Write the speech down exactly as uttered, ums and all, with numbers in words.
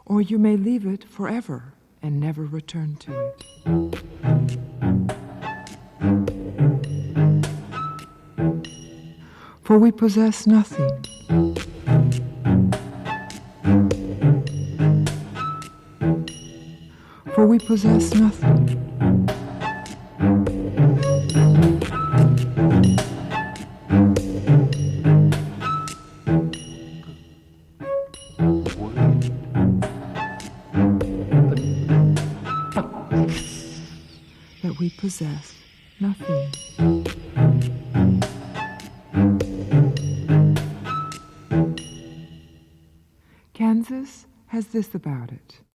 or you may leave it forever and never return to it. For we possess nothing. For we possess nothing. That we possess nothing. Kansas has this about it.